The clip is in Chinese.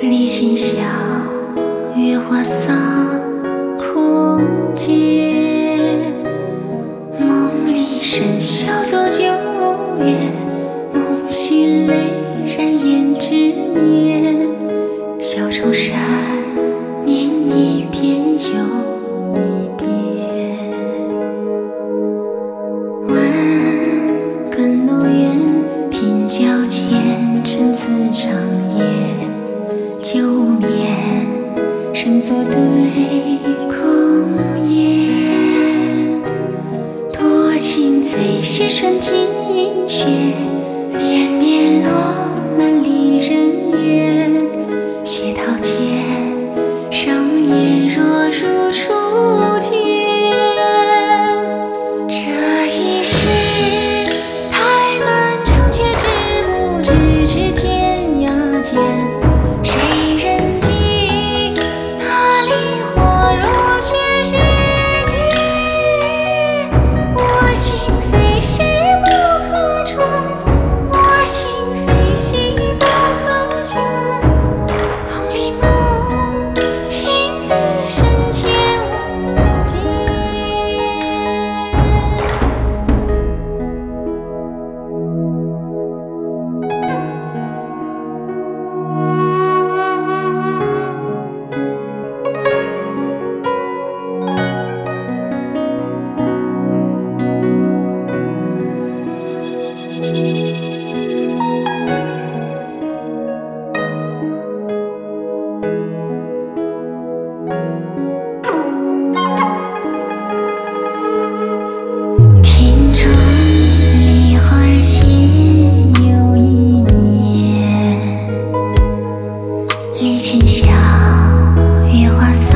离情晓，月华洒空阶。梦里笙箫奏旧乐，梦醒泪染胭脂面。小愁山念一遍又一遍。问更楼远，鬓角前尘自长夜。旧眠身作对空言，多情最是春庭雪，年年落满离人怨。雪涛间，上演若如初见。这一世太漫长，却知不知至天涯间。谁人记那梨花若雪世间？我心非是不可传，我心非兮不可卷。空里梦，情自深浅无间。庭中梨花儿谢又一年，离情晓，月华洒